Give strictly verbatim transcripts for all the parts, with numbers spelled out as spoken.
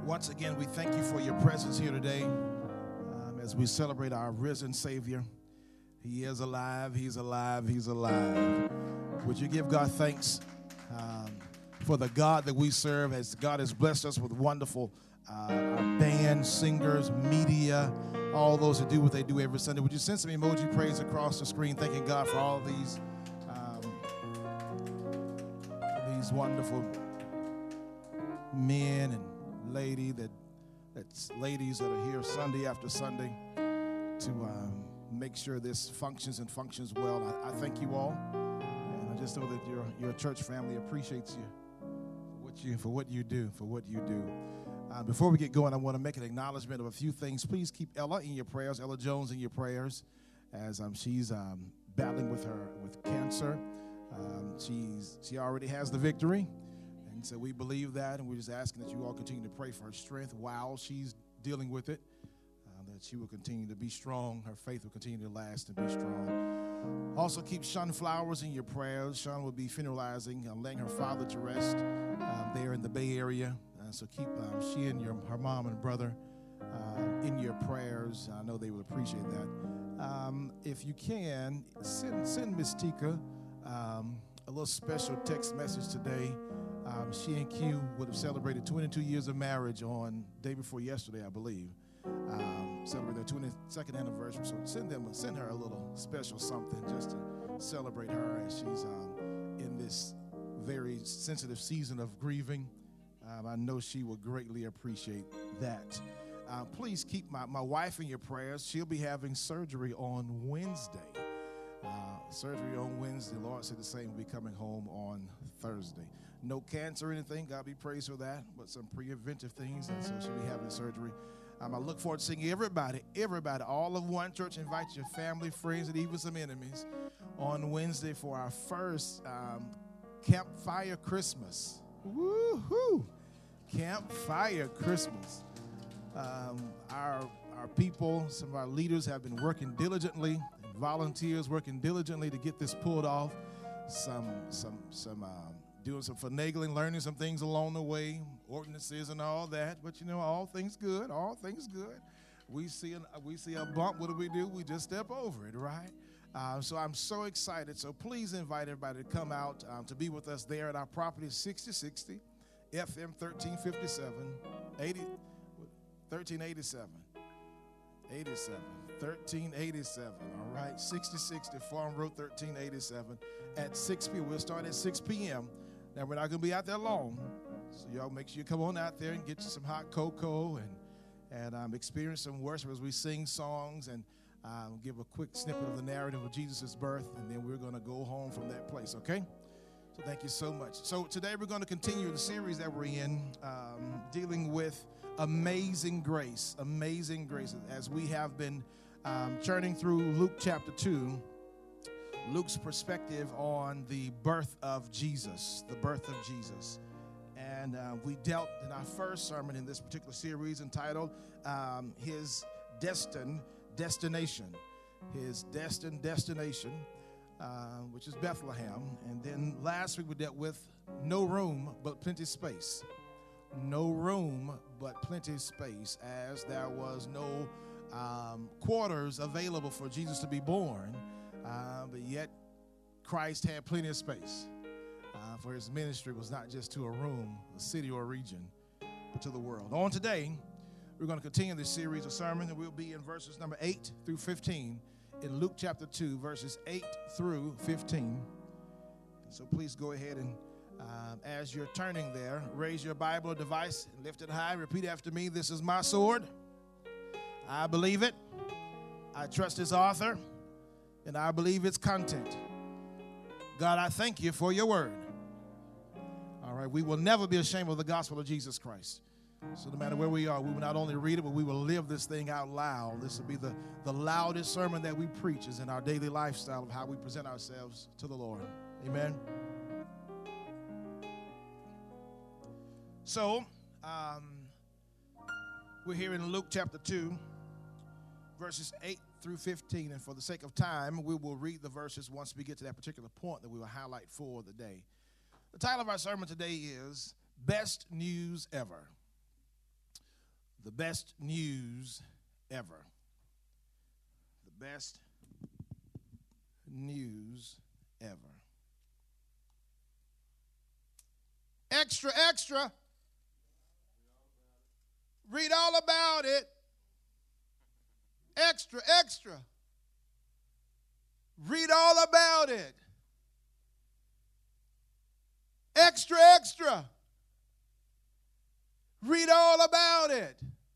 Once again, we thank you for your presence here today um, as we celebrate our risen Savior. He is alive, he's alive, he's alive. Would you give God thanks um, for the God that we serve, as God has blessed us with wonderful uh, our band, singers, media, all those who do what they do every Sunday. Would you send some emoji praise across the screen, thanking God for all these, um, these wonderful men and lady that that's ladies that are here Sunday after Sunday to um, make sure this functions and functions well. I, I thank you all, and I just know that your your church family appreciates you for what you for what you do for what you do. Uh, before we get going, I want to make an acknowledgement of a few things. Please keep Ella in your prayers, Ella Jones in your prayers, as um, she's um, battling with her with cancer. Um, she's she already has the victory. And so we believe that, and we're just asking that you all continue to pray for her strength while she's dealing with it, uh, that she will continue to be strong, her faith will continue to last and be strong. Also keep Sean Flowers in your prayers. Sean will be funeralizing, uh, laying her father to rest uh, there in the Bay Area. Uh, so keep um, she and your, her mom and brother uh, in your prayers. I know they will appreciate that. Um, if you can, send, send Miss Tika um, a little special text message today. Um, she and Q would have celebrated twenty-two years of marriage on day before yesterday, I believe. Um, celebrate their twenty-second anniversary. So send them, send her a little special something just to celebrate her as she's um, in this very sensitive season of grieving. Um, I know she will greatly appreciate that. Uh, please keep my, my wife in your prayers. She'll be having surgery on Wednesday. Uh, surgery on Wednesday. Lord said the same will be coming home on Thursday. No cancer or anything, God be praised for that, but some preventive things, and so she'll be having surgery. Um, I look forward to seeing everybody, everybody, all of One Church. Invite your family, friends, and even some enemies on Wednesday for our first um, Campfire Christmas. Woo-hoo! Campfire Christmas. Um, our, our people, some of our leaders have been working diligently, and volunteers working diligently to get this pulled off. Some, some, some, um, doing some finagling, learning some things along the way, ordinances and all that. But, you know, all things good, all things good. We see, an, we see a bump. What do we do? We just step over it, right? Uh, so I'm so excited. So please invite everybody to come out um, to be with us there at our property, sixty sixty F M thirteen fifty-seven, eighty, thirteen eighty-seven, eighty-seven, thirteen eighty-seven, all right? sixty sixty Farm Road, thirteen eighty-seven at six p.m. We'll start at six p.m. Now, we're not going to be out there long, so y'all make sure you come on out there and get you some hot cocoa and, and um, experience some worship as we sing songs and um, give a quick snippet of the narrative of Jesus' birth, and then we're going to go home from that place, okay? So thank you so much. So today we're going to continue the series that we're in, um, dealing with Amazing Grace, Amazing Grace, as we have been um, churning through Luke chapter two, Luke's perspective on the birth of Jesus, the birth of Jesus. And uh, we dealt in our first sermon in this particular series entitled um, His Destined Destination, His Destined Destination, uh, which is Bethlehem. And then last week we dealt with no room but plenty space. No room but plenty space, as there was no um, quarters available for Jesus to be born. Uh, but yet Christ had plenty of space, uh, for his ministry was not just to a room, a city, or a region, but to the world. On today, we're going to continue this series of sermons, and we'll be in verses number eight through fifteen in Luke chapter two, verses eight through fifteen. So please go ahead and um, as you're turning there, raise your Bible or device and lift it high. Repeat after me. This is my sword. I believe it. I trust its author. And I believe its content. God, I thank you for your word. All right, we will never be ashamed of the gospel of Jesus Christ. So no matter where we are, we will not only read it, but we will live this thing out loud. This will be the, the loudest sermon that we preach is in our daily lifestyle of how we present ourselves to the Lord. Amen. So, um, we're here in Luke chapter two, verses eight through fifteen, and for the sake of time, we will read the verses once we get to that particular point that we will highlight for the day. The title of our sermon today is Best News Ever. The best news ever. The best news ever. Extra, extra. Read all about it. Extra, extra. Read all about it. Extra, extra. Read all about it.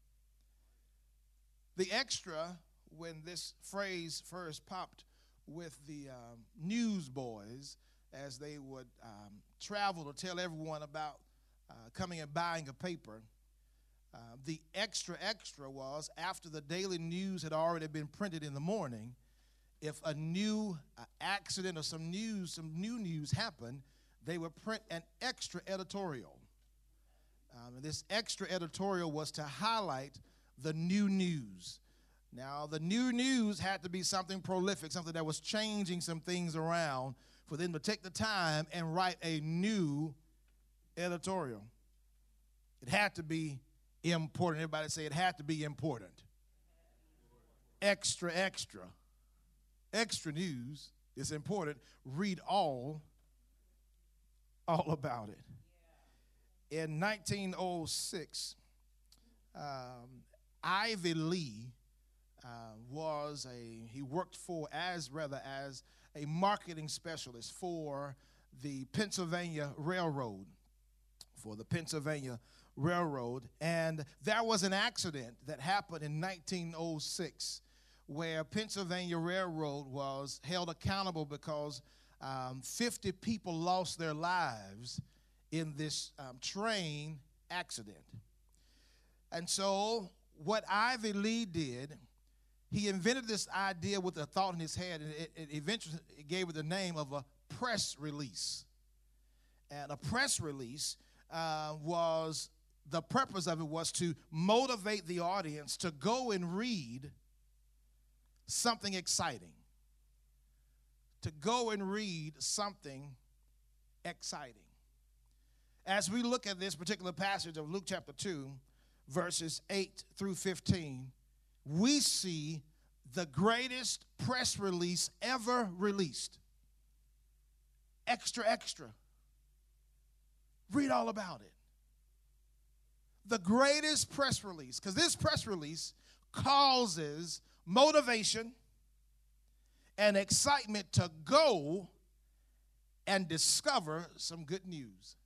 The extra, when this phrase first popped with the um, newsboys as they would um, travel to tell everyone about uh, coming and buying a paper, uh, the extra, extra was after the daily news had already been printed in the morning, if a new uh, accident or some news, some new news happened, they would print an extra editorial. Um, and this extra editorial was to highlight the new news. Now, the new news had to be something prolific, something that was changing some things around for them to take the time and write a new editorial. It had to be important. Everybody say it had to be important. Extra, extra. Extra news is important. Read all, all about it. In nineteen oh six, um, Ivy Lee uh, was a, he worked for, as rather as a marketing specialist for the Pennsylvania Railroad, for the Pennsylvania Railroad. And there was an accident that happened in nineteen oh six where Pennsylvania Railroad was held accountable because um, fifty people lost their lives in this um, train accident. And so what Ivy Lee did, he invented this idea with a thought in his head, and it, it eventually gave it the name of a press release. And a press release uh, was, the purpose of it was to motivate the audience to go and read something exciting. To go and read something exciting. As we look at this particular passage of Luke chapter two, verses eight through fifteen, we see the greatest press release ever released. Extra, extra. Read all about it. The greatest press release, because this press release causes motivation and excitement to go and discover some good news.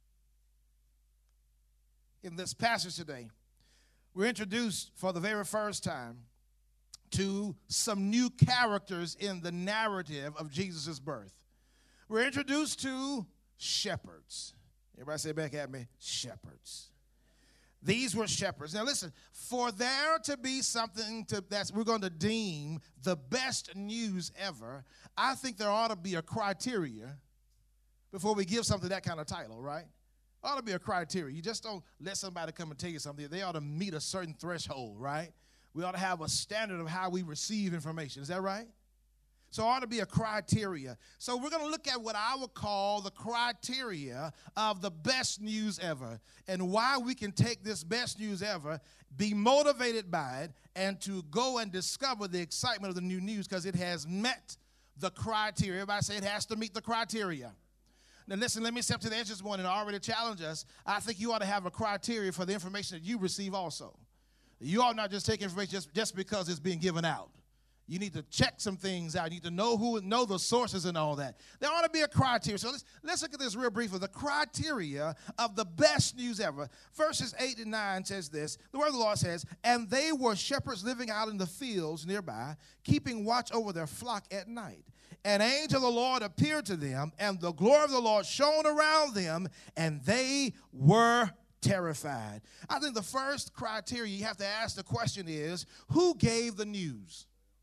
In this passage today, we're introduced for the very first time to some new characters in the narrative of Jesus' birth. We're introduced to shepherds. Everybody say back at me, shepherds. These were shepherds. Now listen, for there to be something to, that we're going to deem the best news ever, I think there ought to be a criteria before we give something that kind of title, right? Ought to be a criteria. You just don't let somebody come and tell you something. They ought to meet a certain threshold, right? We ought to have a standard of how we receive information. Is that right? So ought to be a criteria. So we're going to look at what I would call the criteria of the best news ever and why we can take this best news ever, be motivated by it, and to go and discover the excitement of the new news because it has met the criteria. Everybody say it has to meet the criteria. Now listen, let me step to the edge this morning and already challenge us. I think you ought to have a criteria for the information that you receive also. You ought not just take information just, just because it's being given out. You need to check some things out. You need to know who, know the sources and all that. There ought to be a criteria. So let's, let's look at this real briefly. The criteria of the best news ever. Verses eight and nine says this. The word of the Lord says, and they were shepherds living out in the fields nearby, keeping watch over their flock at night. An angel of the Lord appeared to them, and the glory of the Lord shone around them, and they were terrified. I think the first criteria you have to ask the question is, who gave the news?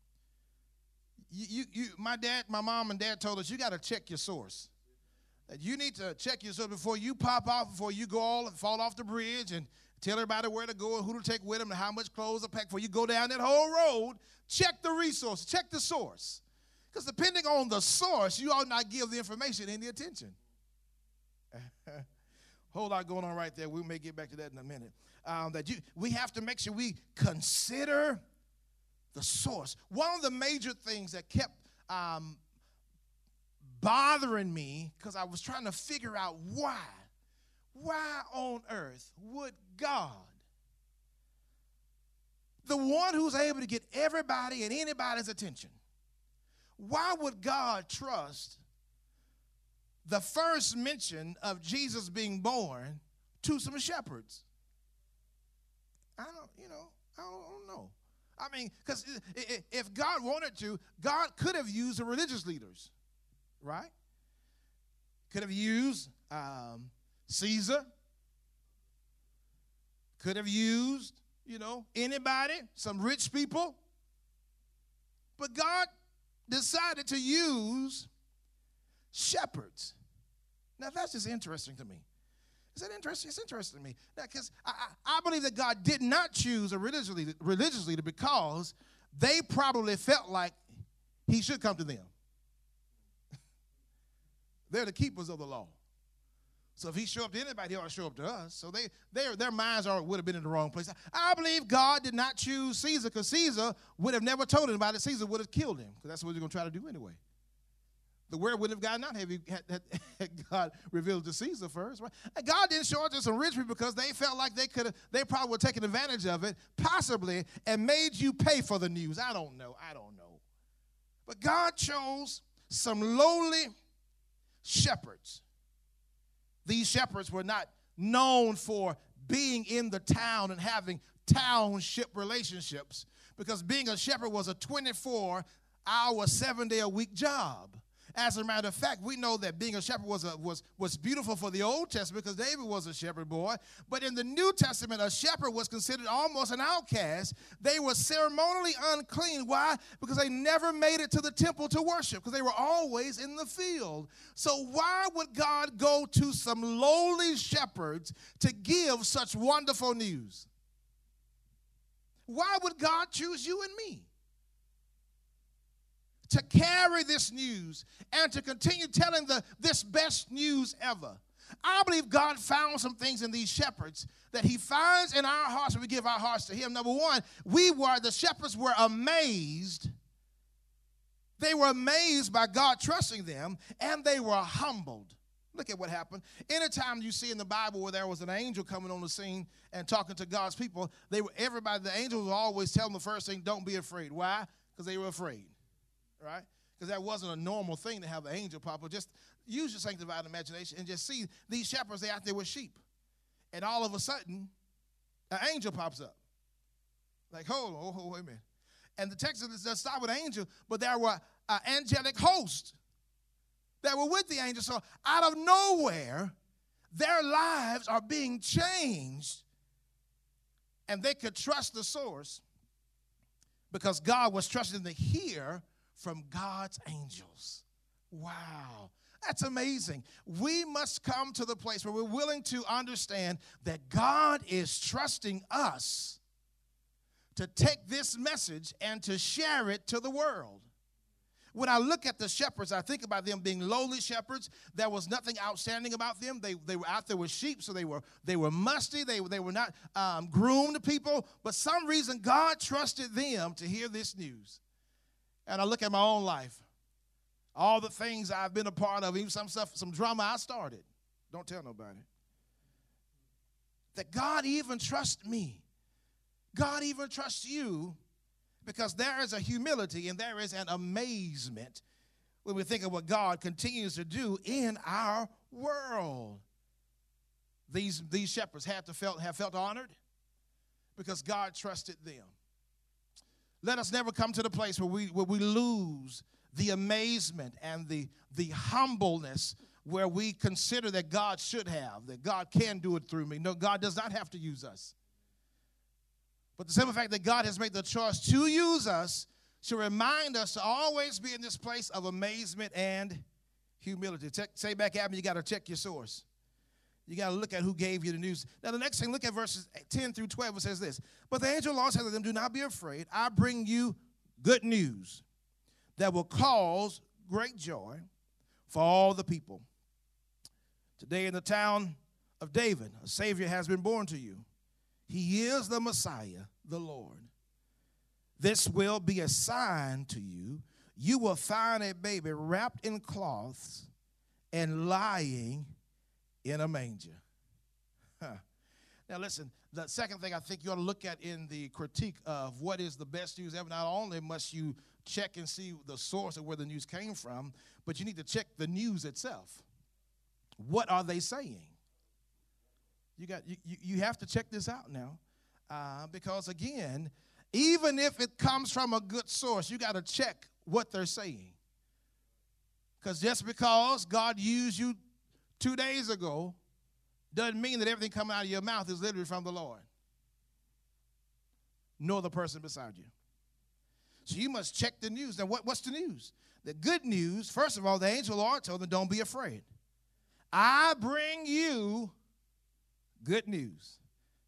You, you, you, my dad, my mom and dad told us you got to check your source. That you need to check your source before you pop off, before you go all and fall off the bridge and tell everybody where to go and who to take with them and how much clothes to pack. Before you go down that whole road, check the resource, check the source. Because depending on the source, you ought not give the information any attention. Whole lot going on right there. We may get back to that in a minute. Um, that you, we have to make sure we consider the source. One of the major things that kept um, bothering me, because I was trying to figure out why, why on earth would God, the one who's able to get everybody and anybody's attention, why would God trust the first mention of Jesus being born to some shepherds? I don't, you know, I don't, I don't know. I mean, because if God wanted to, God could have used the religious leaders, right? Could have used um, Caesar. Could have used, you know, anybody, some rich people. But God decided to use shepherds. Now, that's just interesting to me. Is that interesting? It's interesting to me. Because I, I, I believe that God did not choose a religious leader, religious leader because they probably felt like he should come to them. They're the keepers of the law. So if he showed up to anybody, he ought to show up to us. So they, they their minds are, would have been in the wrong place. I believe God did not choose Caesar because Caesar would have never told anybody. Caesar would have killed him because that's what he was going to try to do anyway. The word wouldn't have gotten out had, had, had, had God revealed to Caesar first. Right? And God didn't show it to some rich people because they felt like they could have, they probably would have taken advantage of it, possibly, and made you pay for the news. I don't know. I don't know. But God chose some lowly shepherds. These shepherds were not known for being in the town and having township relationships because being a shepherd was a twenty-four hour, seven-day-a-week job. As a matter of fact, we know that being a shepherd was, a, was, was beautiful for the Old Testament because David was a shepherd boy. But in the New Testament, a shepherd was considered almost an outcast. They were ceremonially unclean. Why? Because they never made it to the temple to worship because they were always in the field. So why would God go to some lowly shepherds to give such wonderful news? Why would God choose you and me to carry this news and to continue telling the this best news ever? I believe God found some things in these shepherds that he finds in our hearts when we give our hearts to him. Number one, we were, the shepherds were amazed. They were amazed by God trusting them, and they were humbled. Look at what happened. Anytime you see in the Bible where there was an angel coming on the scene and talking to God's people, they were everybody, the angels would always tell them the first thing, don't be afraid. Why? Because they were afraid. Right? Because that wasn't a normal thing to have an angel pop up. Just use your sanctified imagination and just see these shepherds, they out there with sheep. And all of a sudden, an angel pops up. Like, hold on, hold on, wait a minute. And the text doesn't stop with an angel, but there were an angelic host that were with the angel. So out of nowhere, their lives are being changed. And they could trust the source because God was trusting them to hear from God's angels. Wow, that's amazing. We must come to the place where we're willing to understand that God is trusting us to take this message and to share it to the world. When I look at the shepherds, I think about them being lowly shepherds. There was nothing outstanding about them. They, they were out there with sheep, so they were, they were musty. They, they were not um, groomed people. But some reason, God trusted them to hear this news. And I look at my own life, all the things I've been a part of, even some stuff, some drama I started. Don't tell nobody. That God even trusts me. God even trusts you because there is a humility and there is an amazement when we think of what God continues to do in our world. These, these shepherds had to felt, have felt honored because God trusted them. Let us never come to the place where we, where we lose the amazement and the, the humbleness where we consider that God should have, that God can do it through me. No, God does not have to use us. But the simple fact that God has made the choice to use us should remind us to always be in this place of amazement and humility. Check, say back at me, you got to check your source. You got to look at who gave you the news. Now, the next thing, look at verses ten through twelve. It says this. But the angel of the Lord said to them, do not be afraid. I bring you good news that will cause great joy for all the people. Today in the town of David, a Savior has been born to you. He is the Messiah, the Lord. This will be a sign to you. You will find a baby wrapped in cloths and lying in a manger. Huh. Now listen, the second thing I think you ought to look at in the critique of what is the best news ever, not only must you check and see the source of where the news came from, but you need to check the news itself. What are they saying? You got you, you have to check this out now, uh, because again, even if it comes from a good source, you got to check what they're saying. Because just because God used you two days ago doesn't mean that everything coming out of your mouth is literally from the Lord, nor the person beside you. So you must check the news. Now, what, what's the news? The good news, first of all, the angel of the Lord told them, don't be afraid. I bring you good news.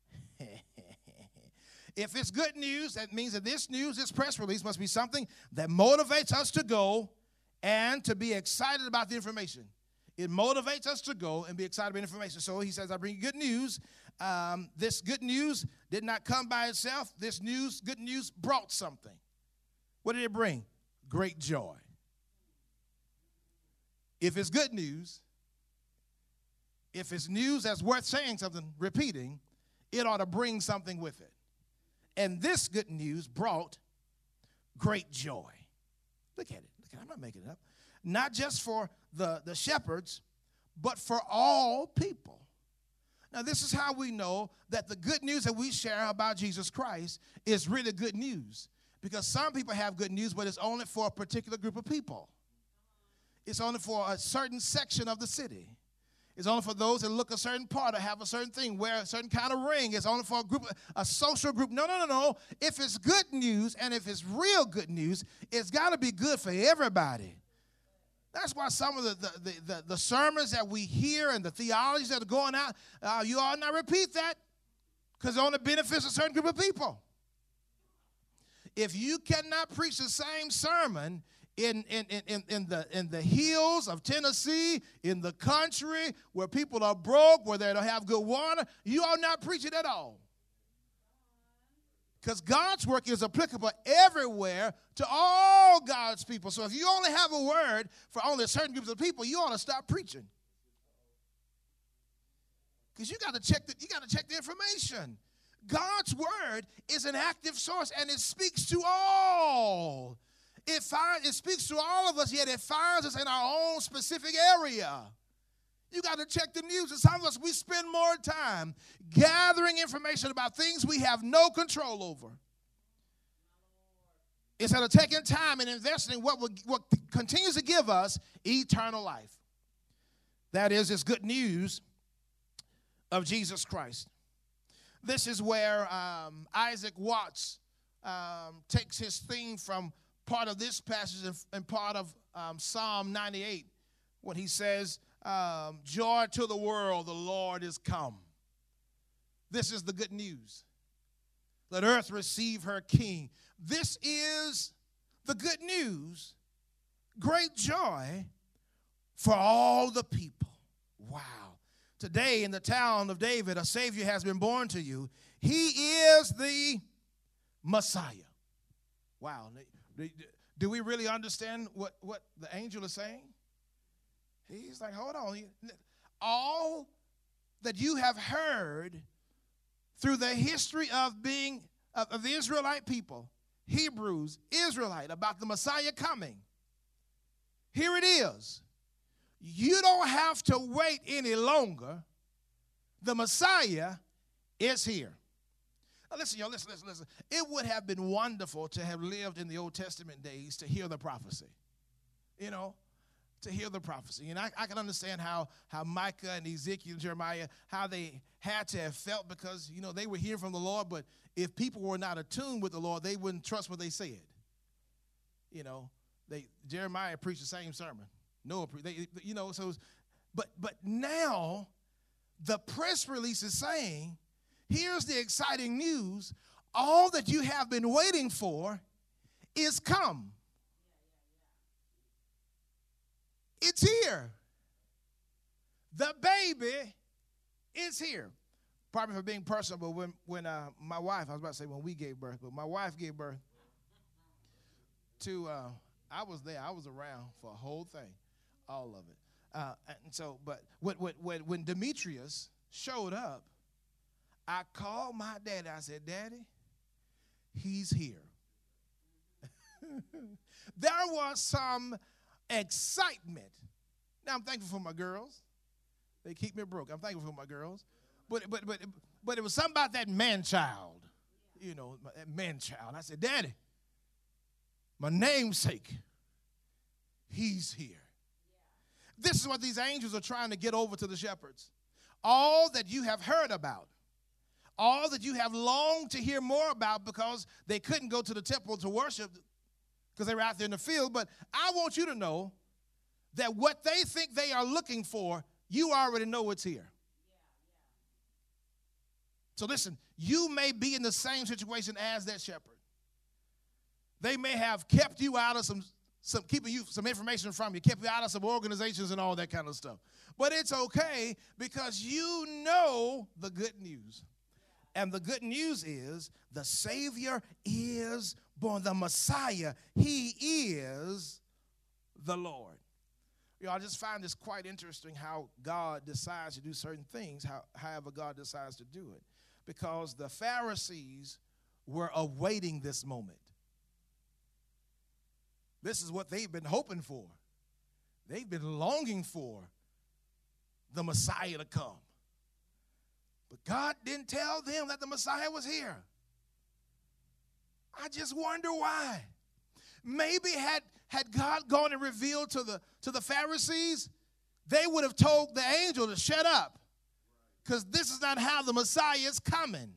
If it's good news, that means that this news, this press release must be something that motivates us to go and to be excited about the information. It motivates us to go and be excited about information. So he says, I bring you good news. Um, this good news did not come by itself. This news, good news, brought something. What did it bring? Great joy. If it's good news, if it's news that's worth saying something, repeating, it ought to bring something with it. And this good news brought great joy. Look at it. Look at it. I'm not making it up. Not just for the, the shepherds, but for all people. Now, this is how we know that the good news that we share about Jesus Christ is really good news. Because some people have good news, but it's only for a particular group of people. It's only for a certain section of the city. It's only for those that look a certain part or have a certain thing, wear a certain kind of ring. It's only for a group, a social group. No, no, no, no. If it's good news and if it's real good news, it's got to be good for everybody. That's why some of the, the, the, the, the sermons that we hear and the theologies that are going out, uh, you ought not repeat that because it only benefits a certain group of people. If you cannot preach the same sermon in, in, in, in, the, in the hills of Tennessee, in the country, where people are broke, where they don't have good water, you ought not preach it at all. Because God's work is applicable everywhere to all God's people. So if you only have a word for only certain groups of people, you ought to stop preaching. Because you got to check the, you got to check the information. God's word is an active source, and it speaks to all. It, find, it speaks to all of us, yet it finds us in our own specific area. You got to check the news. And some of us, we spend more time gathering information about things we have no control over, instead of taking time and investing in what, will, what continues to give us eternal life. That is, this good news of Jesus Christ. This is where um, Isaac Watts um, takes his theme from part of this passage and, and part of um, Psalm ninety-eight, when he says, um, joy to the world, the Lord is come. This is the good news. Let earth receive her king. This is the good news, great joy for all the people. Wow. Today in the town of David, a Savior has been born to you. He is the Messiah. Wow. Do we really understand what, what the angel is saying? He's like, hold on. All that you have heard through the history of being of, of the Israelite people, Hebrews, Israelite, about the Messiah coming, here it is. You don't have to wait any longer. The Messiah is here. Now listen, y'all, listen, listen, listen. It would have been wonderful to have lived in the Old Testament days to hear the prophecy. You know, to hear the prophecy. And I, I can understand how, how Micah and Ezekiel and Jeremiah, how they had to have felt, because, you know, they were hearing from the Lord, but if people were not attuned with the Lord, they wouldn't trust what they said. You know, they Jeremiah preached the same sermon. Noah, they, you know, so, but but now the press release is saying, here's the exciting news. All that you have been waiting for is come. It's here. The baby it's here. Probably for being personal, but when, when uh, my wife, I was about to say when we gave birth, but my wife gave birth to, uh, I was there. I was around for a whole thing, all of it. Uh, and so, but when, when, when Demetrius showed up, I called my daddy. I said, Daddy, he's here. There was some excitement. Now, I'm thankful for my girls. They keep me broke. I'm thankful for my girls. But, but, but, but it was something about that man-child, you know, that man-child. I said, Daddy, my namesake, he's here. This is what these angels are trying to get over to the shepherds. All that you have heard about, all that you have longed to hear more about because they couldn't go to the temple to worship because they were out there in the field. But I want you to know that what they think they are looking for, you already know it's here. So listen, you may be in the same situation as that shepherd. They may have kept you out of some, some keeping you some information from you, kept you out of some organizations and all that kind of stuff. But it's okay because you know the good news. And the good news is the Savior is born. The Messiah, he is the Lord. You know, I just find this quite interesting how God decides to do certain things, how, however God decides to do it. Because the Pharisees were awaiting this moment. This is what they've been hoping for. They've been longing for the Messiah to come. But God didn't tell them that the Messiah was here. I just wonder why. Maybe had, had God gone and revealed to the, to the Pharisees, they would have told the angel to shut up. Because this is not how the Messiah is coming.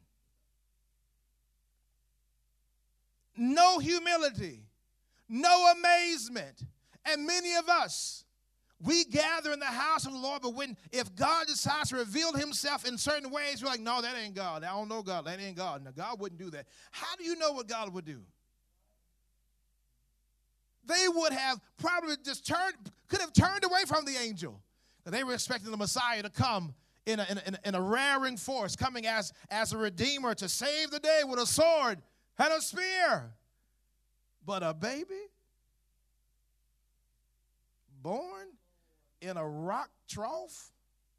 No humility, no amazement. And many of us, we gather in the house of the Lord, but when if God decides to reveal himself in certain ways, we're like, no, that ain't God. I don't know God. That ain't God. No, God wouldn't do that. How do you know what God would do? They would have probably just turned, could have turned away from the angel. They were expecting the Messiah to come in a, in a, in a raring force, coming as, as a redeemer to save the day with a sword and a spear. But a baby born in a rock trough?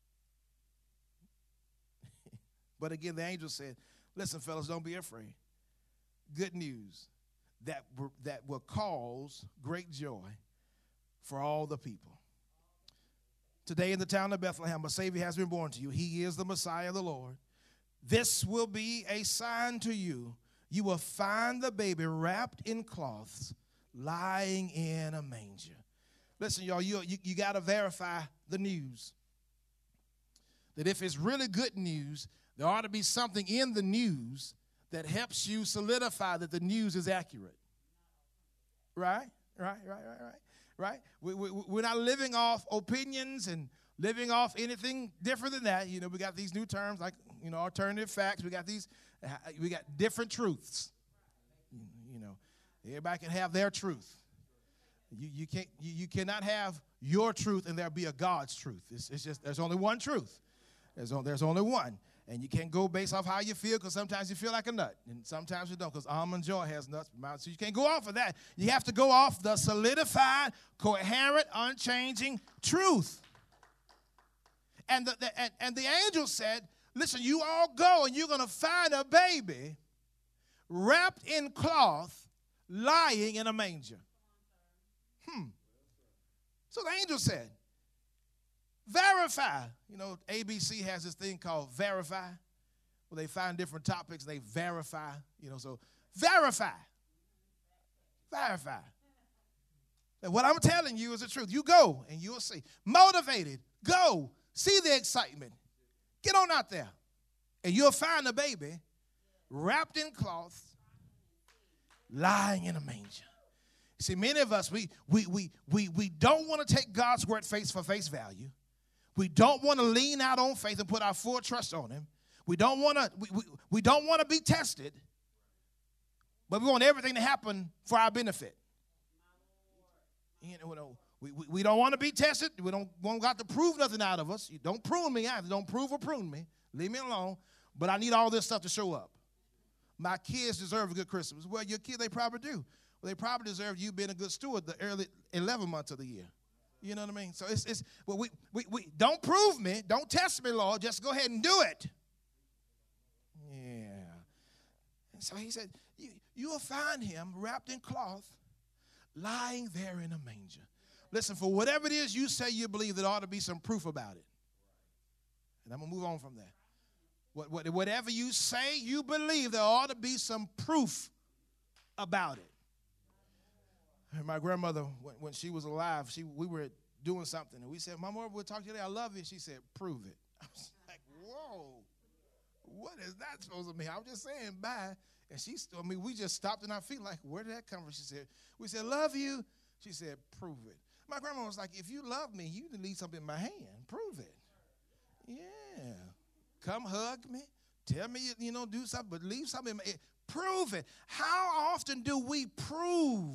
But again, the angel said, listen, fellas, don't be afraid. Good news that, that will cause great joy for all the people. Today in the town of Bethlehem, a Savior has been born to you. He is the Messiah, the Lord. This will be a sign to you. You will find the baby wrapped in cloths, lying in a manger. Listen, y'all, you, you, you got to verify the news. That if it's really good news, there ought to be something in the news that helps you solidify that the news is accurate. Right? Right, right, right, right. Right? We, we, we're not living off opinions and living off anything different than that. You know, we got these new terms like, you know, alternative facts. We got these, we got different truths. You know, everybody can have their truth. You, you, can't, you, you cannot have your truth and there be a God's truth. It's, it's just, there's only one truth. There's, on, there's only one. And you can't go based off how you feel because sometimes you feel like a nut. And sometimes you don't because Almond Joy has nuts. So you can't go off of that. You have to go off the solidified, coherent, unchanging truth. And the, the, and, and the angel said, listen, you all go and you're going to find a baby wrapped in cloth lying in a manger. Hmm. So the angel said, verify. You know, A B C has this thing called Verify, where they find different topics and they verify. You know, so verify. Verify. And what I'm telling you is the truth. You go and you'll see. Motivated. Go. See the excitement. Get on out there. And you'll find a baby wrapped in cloth, lying in a manger. See, many of us, we, we, we, we, we don't want to take God's word face for face value. We don't want to lean out on faith and put our full trust on him. We don't want to we, we, we don't want to be tested, but we want everything to happen for our benefit. You know, We, we, we don't want to be tested. We don't want God to prove nothing out of us. You don't prune me either. Don't prove or prune me. Leave me alone. But I need all this stuff to show up. My kids deserve a good Christmas. Well, your kids, they probably do. Well, they probably deserve you being a good steward the early eleven months of the year. You know what I mean? So it's, it's well, we, we, we don't prove me. Don't test me, Lord. Just go ahead and do it. Yeah. And so he said, you, you will find him wrapped in cloth, lying there in a manger. Listen, for whatever it is you say you believe, there ought to be some proof about it. And I'm going to move on from there. What, what, whatever you say you believe, there ought to be some proof about it. And my grandmother, when, when she was alive, she we were doing something, and we said, Mama, we'll talk to you today. I love you. And she said, prove it. I was like, whoa, what is that supposed to mean? I was just saying bye. And she, I mean, we just stopped in our feet like, where did that come from? She said, we said, love you. She said, prove it. My grandma was like, if you love me, you need something in my hand. Prove it. Yeah. Come hug me. Tell me, you know, do something, but leave something in my hand. Prove it. How often do we prove?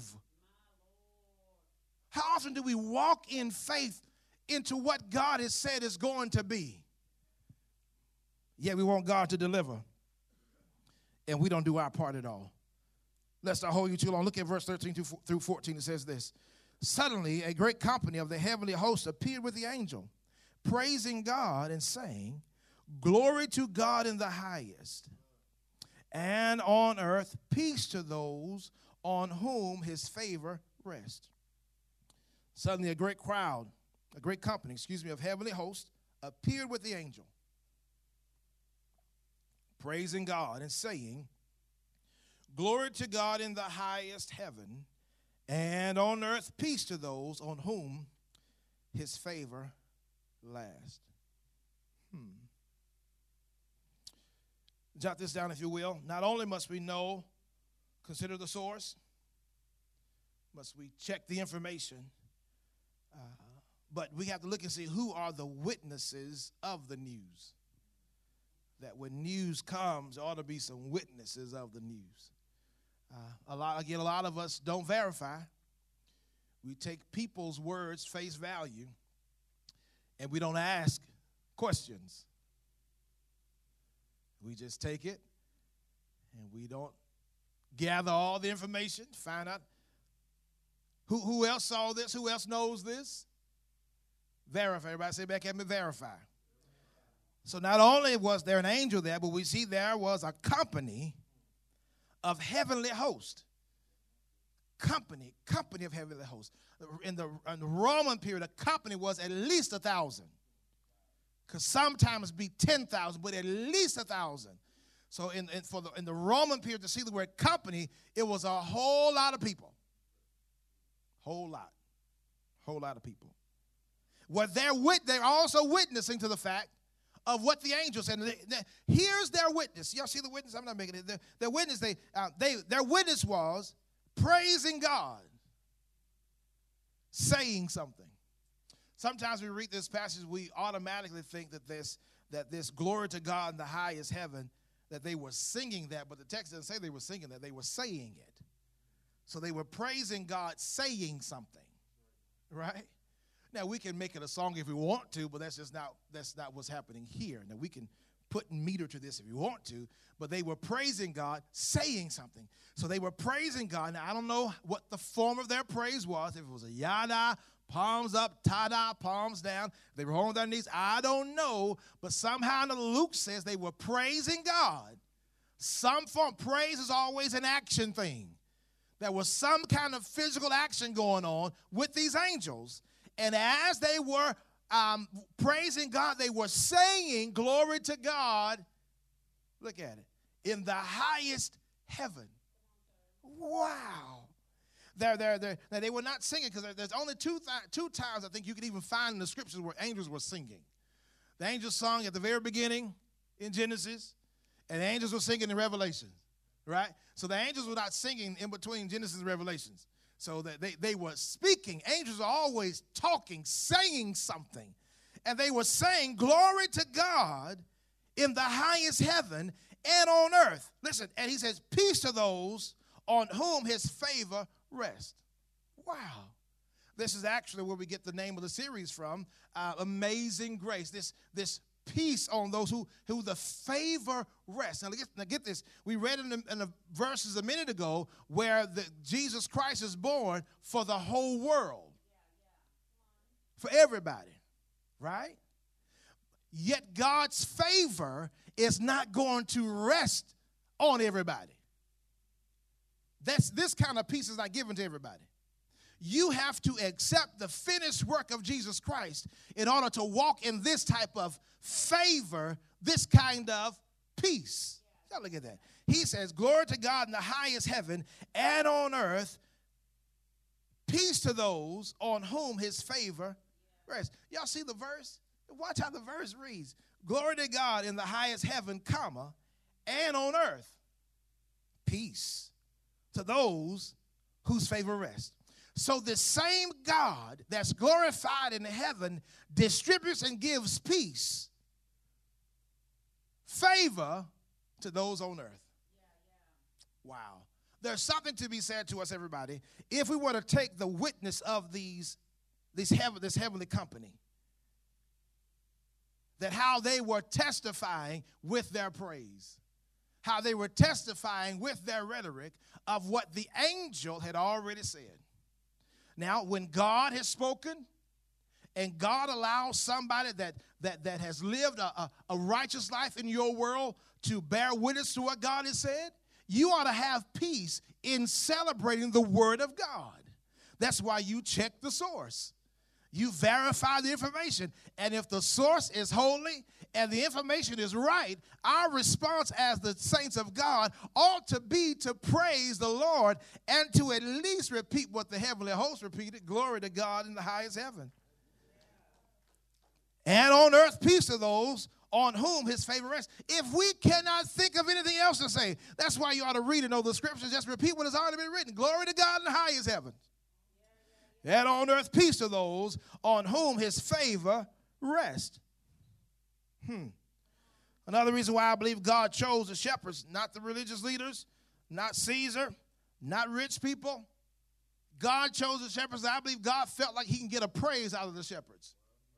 How often do we walk in faith into what God has said is going to be? Yeah, we want God to deliver, and we don't do our part at all. Lest I hold you too long. Look at verse thirteen through fourteen. It says this. Suddenly, a great company of the heavenly host appeared with the angel, praising God and saying, glory to God in the highest, and on earth peace to those on whom his favor rests. Suddenly, a great crowd, a great company, excuse me, of heavenly hosts appeared with the angel, praising God and saying, glory to God in the highest heaven, and on earth peace to those on whom his favor lasts. Hmm. Jot this down if you will. Not only must we know, consider the source, must we check the information, uh, but we have to look and see who are the witnesses of the news. That when news comes, there ought to be some witnesses of the news. Uh, a lot, again, a lot of us don't verify. We take people's words face value, and we don't ask questions. We just take it, and we don't gather all the information, find out who, who else saw this, who else knows this. Verify. Everybody say back at me, verify. So not only was there an angel there, but we see there was a company of heavenly hosts. Company, company of heavenly hosts. In the, in the Roman period, a company was at least a thousand. Could sometimes be ten thousand, but at least a thousand. So in, in, for the, in the Roman period, to see the word company, it was a whole lot of people. Whole lot. Whole lot of people. Well, they're, wit- they're also witnessing to the fact of what the angel said. They, they, here's their witness. Y'all see the witness? I'm not making it. Their, their witness, they, uh, they, their witness was praising God, saying something. Sometimes we read this passage, we automatically think that this, that this glory to God in the highest heaven, that they were singing that, but the text doesn't say they were singing that. They were saying it. So they were praising God, saying something, right? Now, we can make it a song if we want to, but that's just not, that's not what's happening here. Now, we can put meter to this if you want to, but they were praising God, saying something. So they were praising God. Now, I don't know what the form of their praise was, if it was a yada, palms up, ta-da, palms down. They were on their knees. I don't know, but somehow Luke says they were praising God. Some form, praise is always an action thing. There was some kind of physical action going on with these angels. And as they were um, praising God, they were saying, glory to God, look at it, in the highest heaven. Wow. They're, they're, they're, now, they were not singing because there's only two, th- two times I think you could even find in the scriptures where angels were singing. The angels sung at the very beginning in Genesis, and the angels were singing in Revelation, right? So the angels were not singing in between Genesis and Revelations. So that they, they were speaking. Angels are always talking, saying something. And they were saying, glory to God in the highest heaven and on earth. Listen, and he says, peace to those on whom his favor rests. Wow. This is actually where we get the name of the series from, uh, Amazing Grace. This, this peace on those who, who the favor rests. Now get, now get this. We read in the, in the verses a minute ago where the, Jesus Christ is born for the whole world, for everybody, right? Yet God's favor is not going to rest on everybody. That's, this kind of peace is not given to everybody. You have to accept the finished work of Jesus Christ in order to walk in this type of favor, this kind of peace. Now look at that. He says, glory to God in the highest heaven, and on earth, peace to those on whom his favor rests. Y'all see the verse? Watch how the verse reads. Glory to God in the highest heaven, comma, and on earth, peace to those whose favor rests. So the same God that's glorified in heaven distributes and gives peace, favor to those on earth. Wow. There's something to be said to us, everybody, if we were to take the witness of these, these heaven, this heavenly company, that how they were testifying with their praise, how they were testifying with their rhetoric of what the angel had already said. Now, when God has spoken and God allows somebody that, that, that has lived a, a, a righteous life in your world to bear witness to what God has said, you ought to have peace in celebrating the word of God. That's why you check the source. You verify the information. And if the source is holy and the information is right, our response as the saints of God ought to be to praise the Lord and to at least repeat what the heavenly host repeated, glory to God in the highest heaven. And on earth, peace to those on whom his favor rests. If we cannot think of anything else to say, that's why you ought to read and know the scriptures. Just repeat what has already been written. Glory to God in the highest heaven. And on earth, peace to those on whom his favor rests. Hmm. Another reason why I believe God chose the shepherds, not the religious leaders, not Caesar, not rich people. God chose the shepherds. I believe God felt like he can get a praise out of the shepherds.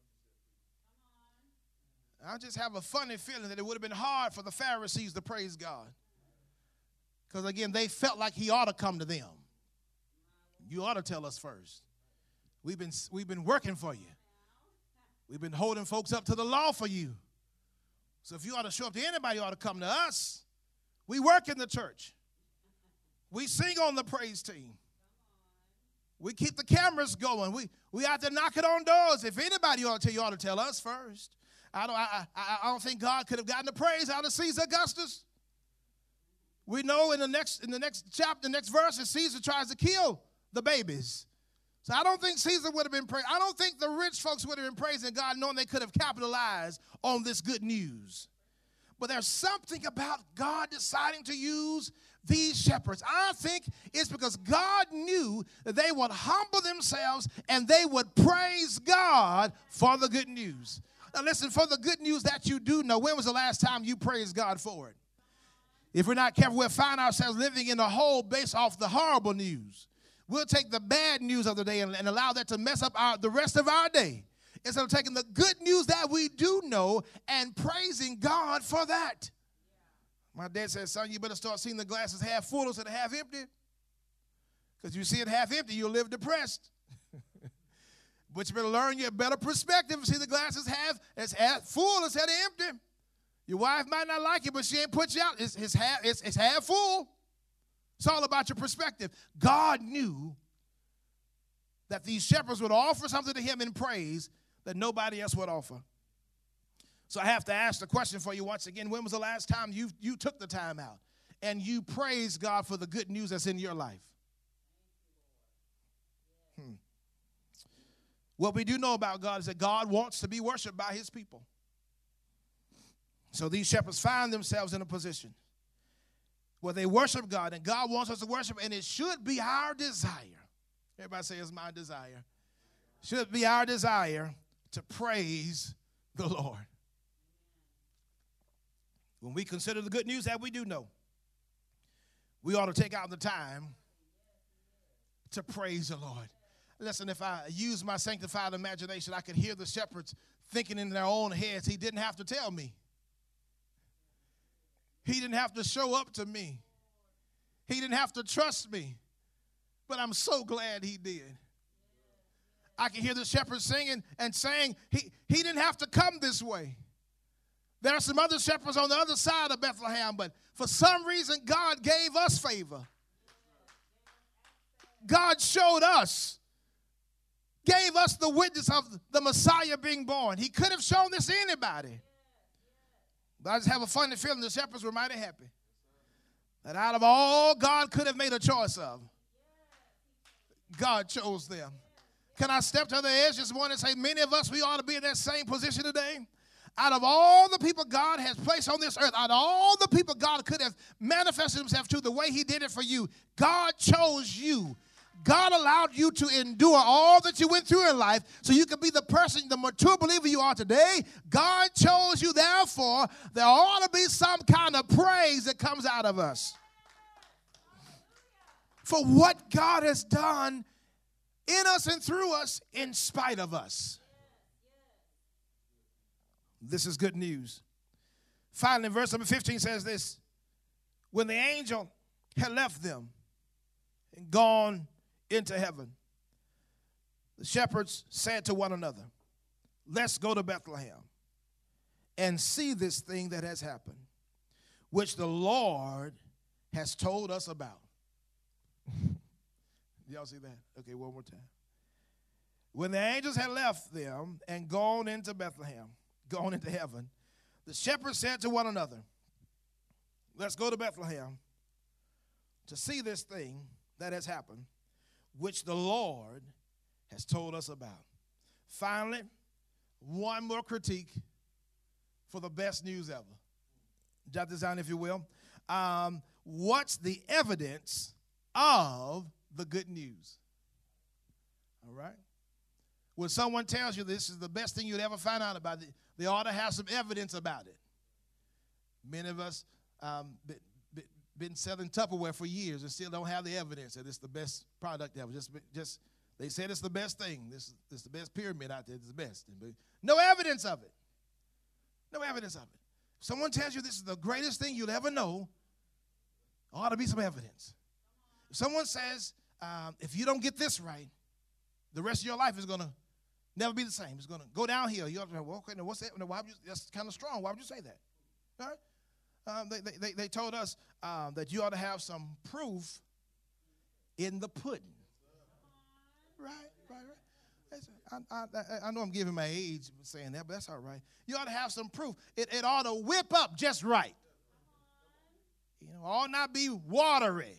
I just have a funny feeling that it would have been hard for the Pharisees to praise God. Because, again, they felt like he ought to come to them. You ought to tell us first. We've been, we've been working for you. We've been holding folks up to the law for you. So if you ought to show up to anybody, you ought to come to us. We work in the church. We sing on the praise team. We keep the cameras going. We, we out there knocking on doors. If anybody ought to tell you, ought to tell us first. I don't, I, I, I don't think God could have gotten the praise out of Caesar Augustus. We know in the next in the next chapter, the next verse, Caesar tries to kill the babies. So I don't think Caesar would have been praised. I don't think the rich folks would have been praising God knowing they could have capitalized on this good news. But there's something about God deciding to use these shepherds. I think it's because God knew that they would humble themselves and they would praise God for the good news. Now listen, for the good news that you do know, when was the last time you praised God for it? If we're not careful, we'll find ourselves living in a hole based off the horrible news. We'll take the bad news of the day and, and allow that to mess up our, the rest of our day, instead of taking the good news that we do know and praising God for that. My dad said, son, you better start seeing the glasses half full instead of half empty. Because you see it half empty, you'll live depressed. But you better learn your better perspective and see the glasses half as half full instead of empty. Your wife might not like it, but she ain't put you out. It's, it's, half, it's, it's half full. It's all about your perspective. God knew that these shepherds would offer something to him in praise that nobody else would offer. So I have to ask the question for you once again. When was the last time you, you took the time out and you praised God for the good news that's in your life? Hmm. What we do know about God is that God wants to be worshiped by his people. So these shepherds find themselves in a position where they worship God, and God wants us to worship, and it should be our desire. Everybody say, it's my desire. Should be our desire to praise the Lord. When we consider the good news that we do know, we ought to take out the time to praise the Lord. Listen, if I use my sanctified imagination, I could hear the shepherds thinking in their own heads, he didn't have to tell me. He didn't have to show up to me. He didn't have to trust me. But I'm so glad he did. I can hear the shepherds singing and saying, he, he didn't have to come this way. There are some other shepherds on the other side of Bethlehem, but for some reason, God gave us favor. God showed us, gave us the witness of the Messiah being born. He could have shown this to anybody. But I just have a funny feeling the shepherds were mighty happy that out of all God could have made a choice of, God chose them. Can I step to the edge this morning and say many of us, we ought to be in that same position today? Out of all the people God has placed on this earth, out of all the people God could have manifested himself to the way he did it for you, God chose you. God allowed you to endure all that you went through in life so you could be the person, the mature believer you are today. God chose you. Therefore, there ought to be some kind of praise that comes out of us for what God has done in us and through us in spite of us. This is good news. Finally, verse number fifteen says this: when the angel had left them and gone into heaven, the shepherds said to one another, let's go to Bethlehem and see this thing that has happened, which the Lord has told us about. Y'all see that? Okay, one more time. When the angels had left them and gone into Bethlehem, gone into heaven, the shepherds said to one another, let's go to Bethlehem to see this thing that has happened, which the Lord has told us about. Finally, one more critique for the best news ever. Jot this down, if you will. Um, what's the evidence of the good news? All right? When someone tells you this is the best thing you'd ever find out about it, they ought to have some evidence about it. Many of us um, be, be, been selling Tupperware for years and still don't have the evidence that it's the best product ever. Just, just they said it's the best thing. This, this is the best pyramid out there. It's the best. No evidence of it. No evidence of it. If someone tells you this is the greatest thing you'll ever know, there ought to be some evidence. If someone says, um, if you don't get this right, the rest of your life is going to never be the same. It's going to go downhill. You have to, well, okay, now what's that? Why would you, that's kind of strong. Why would you say that? All right? Um, they, they, they told us um, that you ought to have some proof in the pudding. Right, right, right. I, I, I know I'm giving my age saying that, but that's all right. You ought to have some proof. It, it ought to whip up just right. You know, ought not be watery.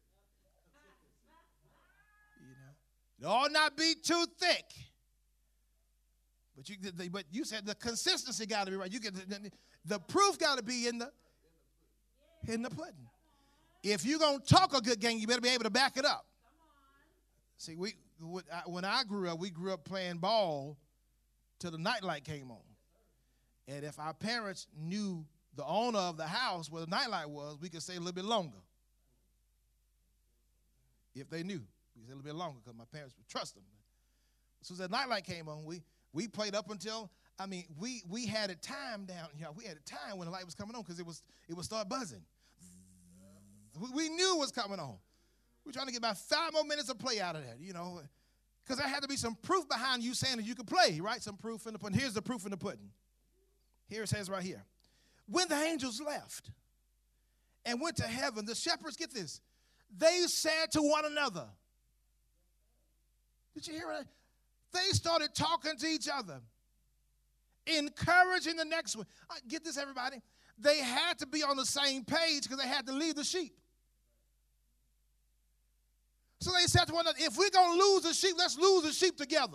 You know, it ought not be too thick. But you, but you said the consistency got to be right. You get the, the proof got to be in the in the pudding. If you're gonna talk a good game, you better be able to back it up. See, we when I grew up, we grew up playing ball till the nightlight came on, and if our parents knew the owner of the house where the nightlight was, we could stay a little bit longer. If they knew, we could stay a little bit longer because my parents would trust them. So as the nightlight came on, we. We played up until, I mean, we we had a time down here. We had a time when the light was coming on because it was it would start buzzing. We, we knew it was coming on. We were trying to get about five more minutes of play out of that, you know, because there had to be some proof behind you saying that you could play, right? Some proof in the pudding. Here's the proof in the pudding. Here it says right here. When the angels left and went to heaven, the shepherds, get this, they said to one another. Did you hear that? They started talking to each other, encouraging the next one. Right, get this, everybody. They had to be on the same page because they had to leave the sheep. So they said to one another, if we're going to lose the sheep, let's lose the sheep together.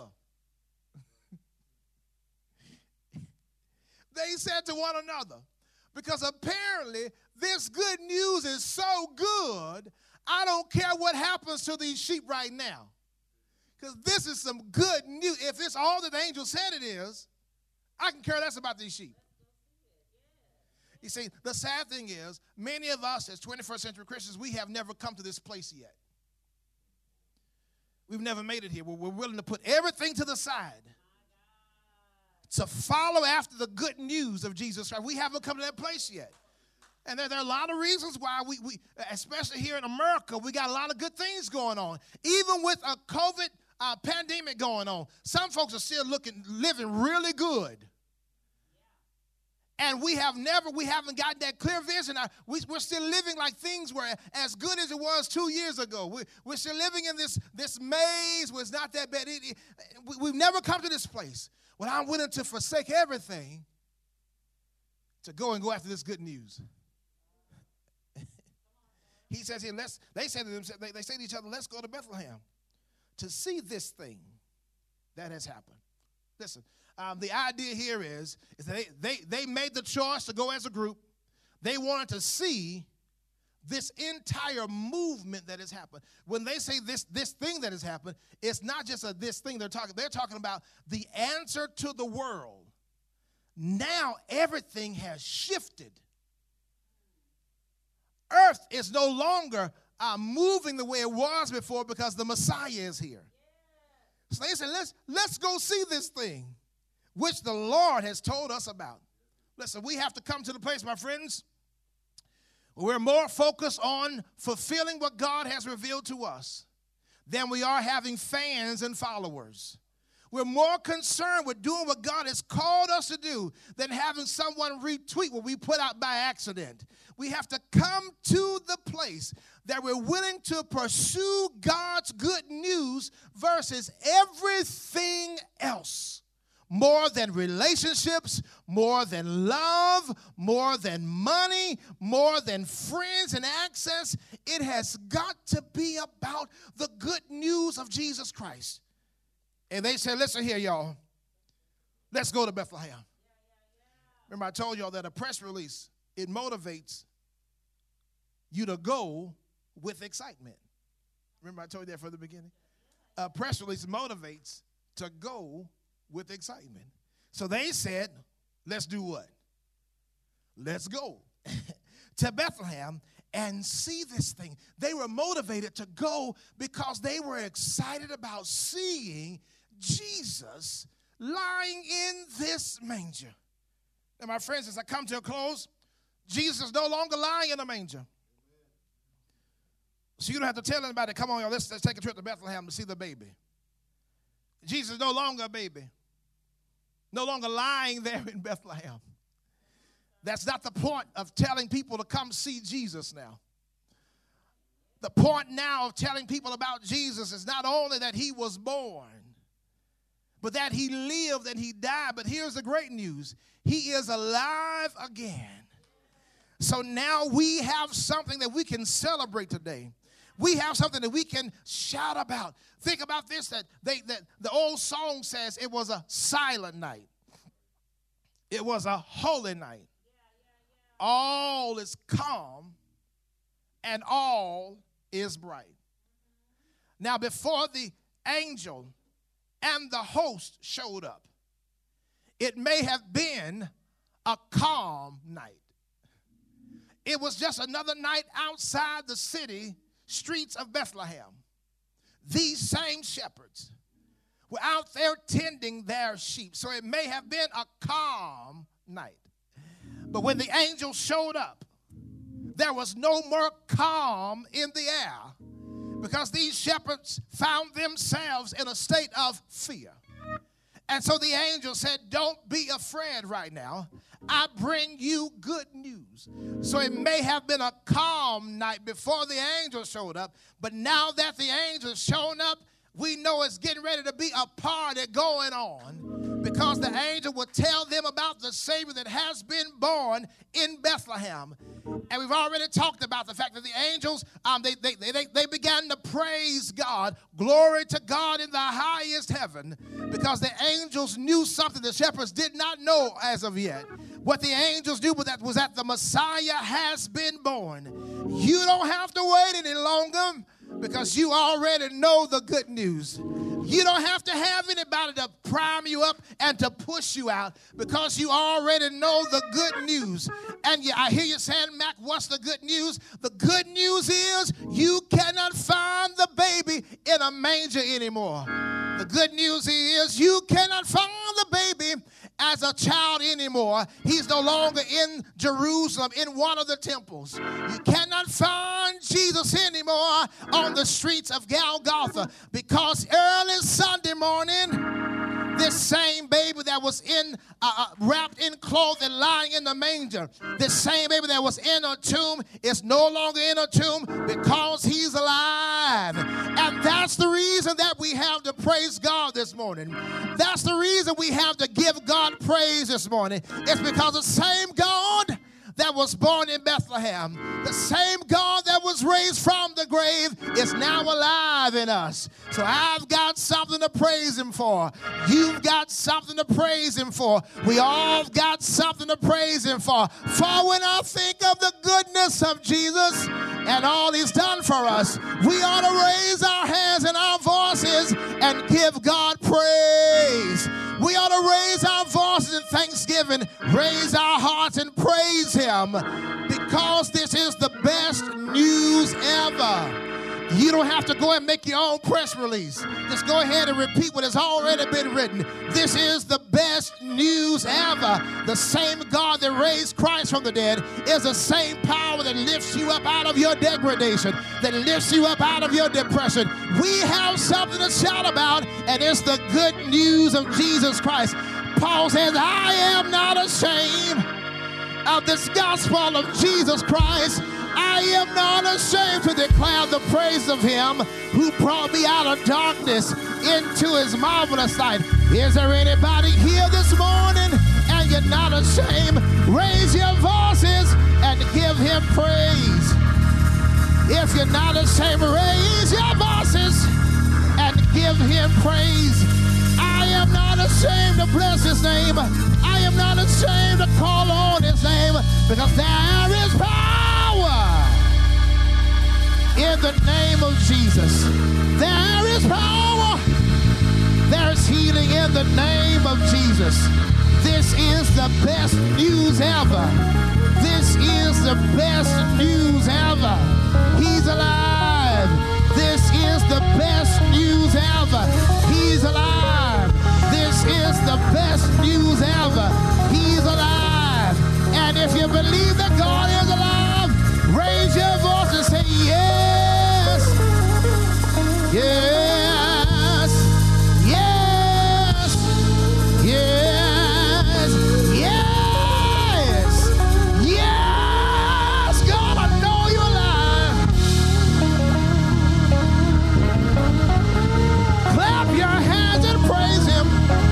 They said to one another, because apparently this good news is so good, I don't care what happens to these sheep right now. Because this is some good news. If it's all that the angel said it is, I can care less about these sheep. You see, the sad thing is, many of us as twenty-first century Christians, we have never come to this place yet. We've never made it here. We're, we're willing to put everything to the side to follow after the good news of Jesus Christ. We haven't come to that place yet. And there, there are a lot of reasons why we, we, especially here in America, we got a lot of good things going on. Even with a COVID uh, pandemic going on, some folks are still looking, living really good. And we have never, we haven't gotten that clear vision. We, we're still living like things were as good as it was two years ago. We, we're still living in this, this maze where it's not that bad. It, it, we, we've never come to this place when I'm willing to forsake everything to go and go after this good news. He says here, let's, they say to them, they, they say to each other, let's go to Bethlehem to see this thing that has happened. Listen. Um, the idea here is, is that they, they, they made the choice to go as a group. They wanted to see this entire movement that has happened. When they say this, this thing that has happened, it's not just a this thing they're talking. They're talking about the answer to the world. Now everything has shifted. Earth is no longer uh, moving the way it was before because the Messiah is here. So they said, let's, let's go see this thing, which the Lord has told us about. Listen, we have to come to the place, my friends, where we're more focused on fulfilling what God has revealed to us than we are having fans and followers. We're more concerned with doing what God has called us to do than having someone retweet what we put out by accident. We have to come to the place that we're willing to pursue God's good news versus everything else. More than relationships, more than love, more than money, more than friends and access. It has got to be about the good news of Jesus Christ. And they said, listen here, y'all. Let's go to Bethlehem. Remember, I told y'all that a press release, it motivates you to go with excitement. Remember, I told you that from the beginning? A press release motivates to go with excitement. So they said, let's do what? Let's go to Bethlehem and see this thing. They were motivated to go because they were excited about seeing Jesus lying in this manger. And my friends, as I come to a close, Jesus is no longer lying in a manger. So you don't have to tell anybody, come on, y'all, let's, let's take a trip to Bethlehem to see the baby. Jesus is no longer a baby. No longer lying there in Bethlehem. That's not the point of telling people to come see Jesus now. The point now of telling people about Jesus is not only that he was born, but that he lived and he died. But here's the great news. He is alive again. So now we have something that we can celebrate today. We have something that we can shout about. Think about this, that, they, that the old song says it was a silent night. It was a holy night. All is calm and all is bright. Now, before the angel and the host showed up, it may have been a calm night. It was just another night outside the city streets of Bethlehem. These same shepherds were out there tending their sheep. So it may have been a calm night. But when the angel showed up, there was no more calm in the air because these shepherds found themselves in a state of fear. And so the angel said, don't be afraid right now. I bring you good news. So it may have been a calm night before the angel showed up, but now that the angel's shown up, we know it's getting ready to be a party going on because the angel will tell them about the Savior that has been born in Bethlehem. And we've already talked about the fact that the angels, um, they, they, they, they began to praise God. Glory to God in the highest heaven, because the angels knew something the shepherds did not know as of yet. What the angels knew was that, was that the Messiah has been born. You don't have to wait any longer because you already know the good news. You don't have to have anybody to prime you up and to push you out because you already know the good news. And yeah, I hear you saying, Mac, what's the good news? The good news is you cannot find the baby in a manger anymore. The good news is you cannot find the baby as a child anymore. He's no longer in Jerusalem in one of the temples. You cannot find Jesus anymore on the streets of Golgotha, because early Sunday morning, this same baby that was in uh, uh, wrapped in cloth and lying in the manger, this same baby that was in a tomb is no longer in a tomb because he's alive. And that's the reason that we have to praise God this morning. That's the reason we have to give God praise this morning. It's because the same God that was born in Bethlehem, the same God that was raised from the grave, is now alive in us. So I've got something to praise him for. You've got something to praise him for. We all got something to praise him for. For when I think of the goodness of Jesus and all he's done for us, we ought to raise our hands and our voices and give God praise. We ought to raise our voices in thanksgiving, raise our hearts and praise him, because this is the best news ever. You don't have to go and make your own press release. Just go ahead and repeat what has already been written. This is the best news ever. The same God that raised Christ from the dead is the same power that lifts you up out of your degradation, that lifts you up out of your depression. We have something to shout about, and it's the good news of Jesus Christ. Paul says, I am not ashamed of this gospel of Jesus Christ. I am not ashamed to declare the praise of him who brought me out of darkness into his marvelous light. Is there anybody here this morning and you're not ashamed? Raise your voices and give him praise. If you're not ashamed, raise your voices and give him praise. I am not ashamed to bless his name. I am not ashamed to call on his name, because there is power in the name of Jesus. There is power. There is healing in the name of Jesus. This is the best news ever. This is the best news ever. He's alive. This is the best news ever. He's alive. This is the best news ever. He's alive. And if you believe that God is alive, raise your voice and say, yes, yes, yes, yes, yes, yes. God, I know you're alive. Clap your hands and praise him.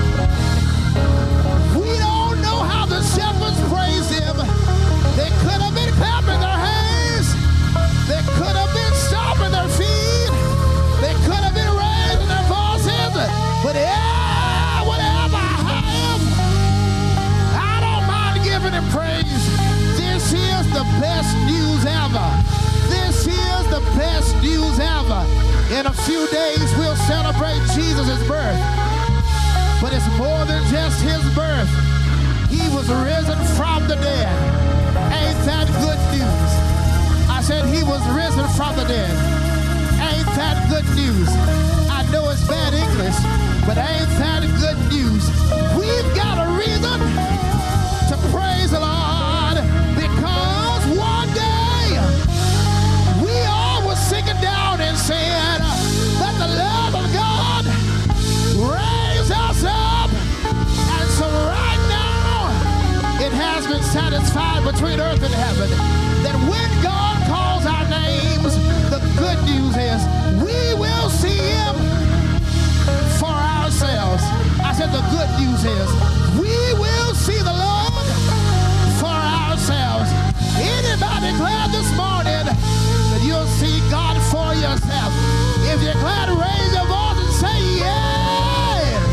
We don't know how the shepherds praised him. They could have been clapping their hands. They could have been stomping their feet. They could have been raising their voices. But yeah, whatever I have, I don't mind giving him praise. This is the best news ever. This is the best news ever. In a few days, we'll celebrate Jesus' birth. But it's more than just his birth. He was risen from the dead. Ain't that good news? I said he was risen from the dead. Ain't that good news? I know it's bad English, but ain't that good news? We've got a reason to praise the Lord, because one day we all were sitting down and saying that the love of God raised us up. And so right now, it has been satisfied between earth and heaven that when God calls our names, the good news is we will see him for ourselves. I said the good news is we will see the Lord for ourselves. Anybody glad this morning that you'll see God for yourself? If you're glad, raise your voice and say yes.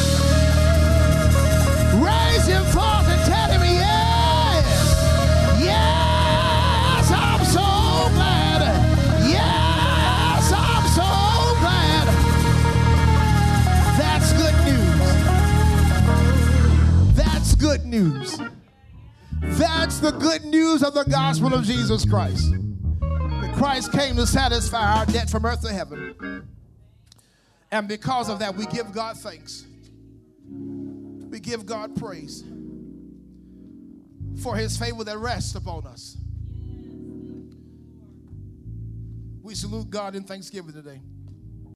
Raise your voice and tell him yes. Yes, I'm so glad. Yes, I'm so glad. That's good news. That's good news. That's the good news of the gospel of Jesus Christ. That Christ came to satisfy our debt from earth to heaven. And because of that, we give God thanks. We give God praise for his favor that rests upon us. We salute God in thanksgiving today.